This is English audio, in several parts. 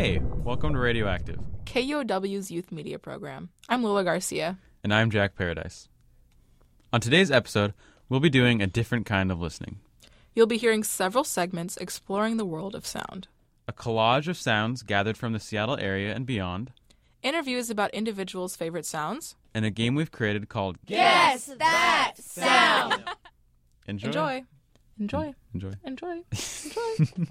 Hey, welcome to Radioactive, KUOW's youth media program. I'm Lula Garcia. and I'm Jack Paradise. On today's episode, we'll be doing a different kind of listening. You'll be hearing several segments exploring the world of sound. A collage of sounds gathered from the Seattle area and beyond, Interviews about individuals' favorite sounds. and a game we've created called Guess That Sound. Enjoy. Enjoy. Enjoy. Enjoy. Enjoy.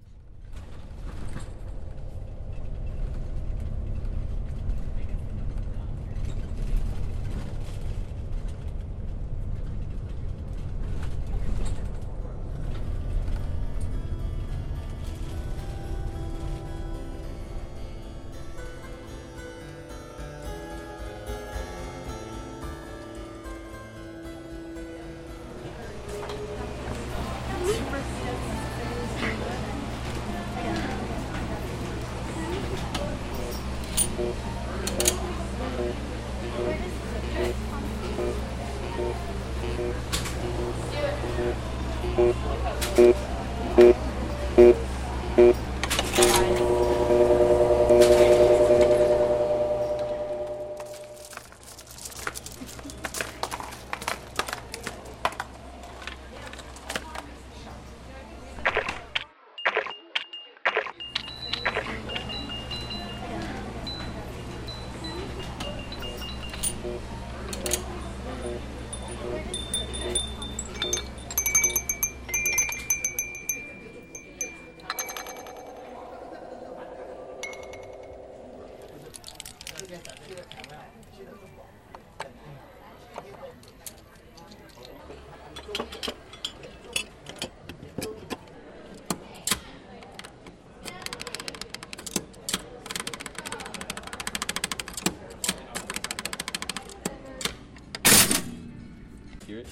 Hear it?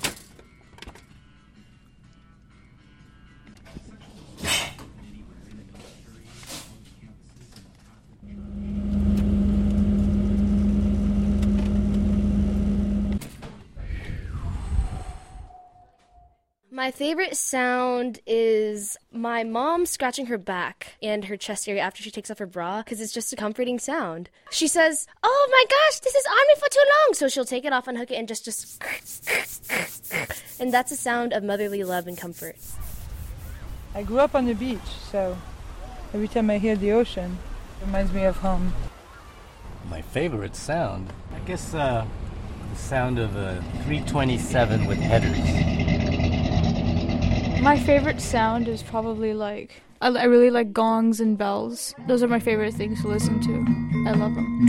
My favorite sound is my mom scratching her back and her chest area after she takes off her bra because it's just a comforting sound. She says, "Oh my gosh, this is on me for too long." So she'll take it off, unhook it, and just and that's a sound of motherly love and comfort. I grew up on the beach, so every time I hear the ocean, it reminds me of home. My favorite sound? I guess the sound of a 327 with headers. My favorite sound is probably I really like gongs and bells. Those are my favorite things to listen to. I love them.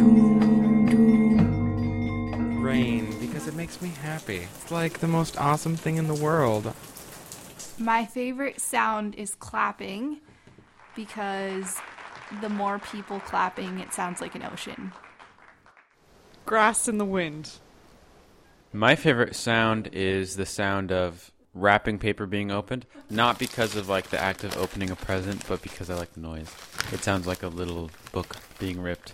Rain, because it makes me happy. It's like the most awesome thing in the world. My favorite sound is clapping because the more people clapping, it sounds like an ocean. Grass in the wind. My favorite sound is the sound of wrapping paper being opened, not because of the act of opening a present, but because I like the noise. It sounds like a little book being ripped.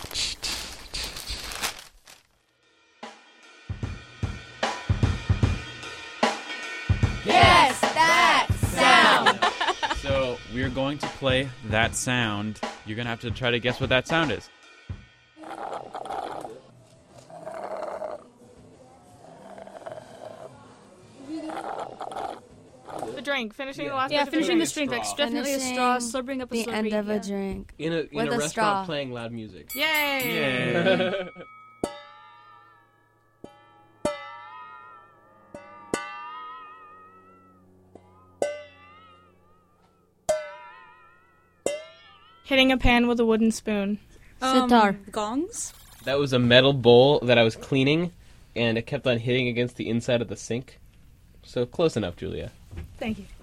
Guess That Sound. So we're going to play that sound. You're going to have to try to guess what that sound is. The drink. Finishing the last Yeah, bit of the finishing drink. the drink. Like definitely a straw, slurping up a the slurpee. end of yeah. a drink. In a With a restaurant straw. playing loud music. Yay! Hitting a pan with a wooden spoon. Sitar. Gongs? That was a metal bowl that I was cleaning, and it kept on hitting against the inside of the sink. So close enough, Julia. Thank you.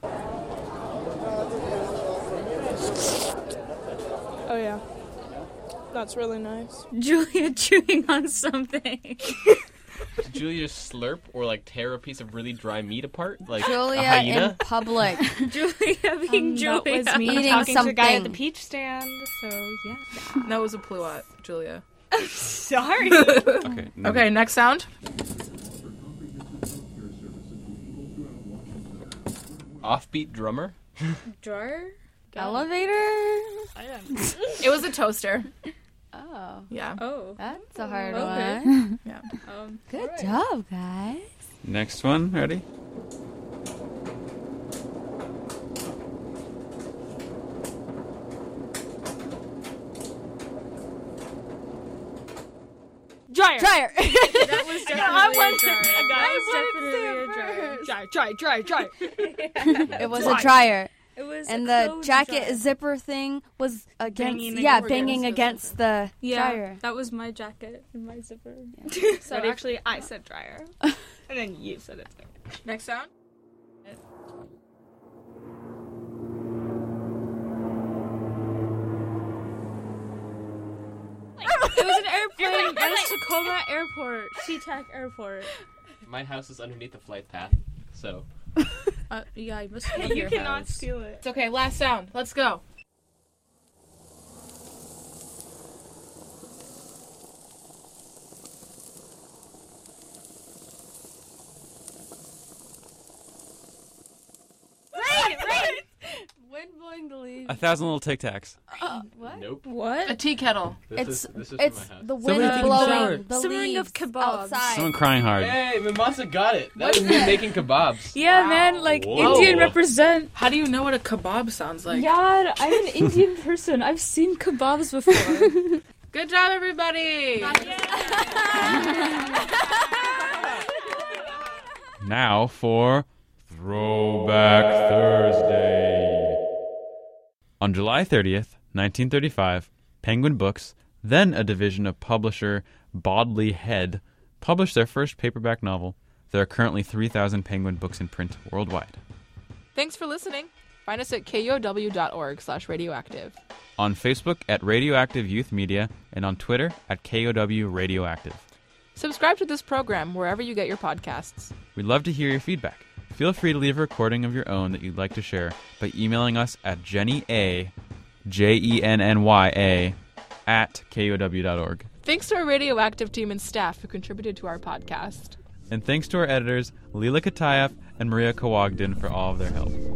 Oh, yeah. That's really nice. Julia chewing on something. Did Julia just slurp or tear a piece of really dry meat apart? Like Julia a hyena? in public. Julia being That Julia. was me Eating talking to the guy at something. the peach stand, so yeah. That was a pluot, Julia. Sorry. Okay. Okay, next sound. Offbeat drummer? Drawer? Elevator? It was a toaster. Oh. Yeah. Oh. That's a hard Okay. one. Yeah. Good Alright. job, guys. Next one, ready? Dryer. Dryer. That was definitely I wanted- a dryer. I That was definitely a dryer. Dryer. It was a dryer. It was And a the clothes jacket dryer. zipper thing was against, Banging banging against the Yeah, dryer. that was my jacket and my zipper. So actually, I said dryer, and then you said it. Next sound. It was an airplane. That was Tacoma Airport. SeaTac Airport. My house is underneath the flight path, so. Yeah, I must love You your cannot house. steal it. It's okay. Last sound. Let's go. Wind blowing the leaves. 1,000 little Tic Tacs. What? Nope. What? A tea kettle. It's This is it's from my house. the Somebody wind taking a shower. blowing the Simmering of leaves kebabs. outside. Someone crying hard. Hey, Mimasa got it. That was me making kebabs. Yeah, Wow. man, like Whoa. Indian represent. How do you know what a kebab sounds like? Yeah, I'm an Indian person. I've seen kebabs before. Good job, everybody. Now for Throwback Thursday. On July 30th, 1935, Penguin Books, then a division of publisher Bodley Head, published their first paperback novel. There are currently 3,000 Penguin Books in print worldwide. Thanks for listening. Find us at kuow.org/radioactive. On Facebook at Radioactive Youth Media and on Twitter at KOW Radioactive. Subscribe to this program wherever you get your podcasts. We'd love to hear your feedback. Feel free to leave a recording of your own that you'd like to share by emailing us at JennyA, JENNYA, at KOW.org. Thanks to our Radioactive team and staff who contributed to our podcast. And thanks to our editors, Leela Katayev and Maria Kawagdin, for all of their help.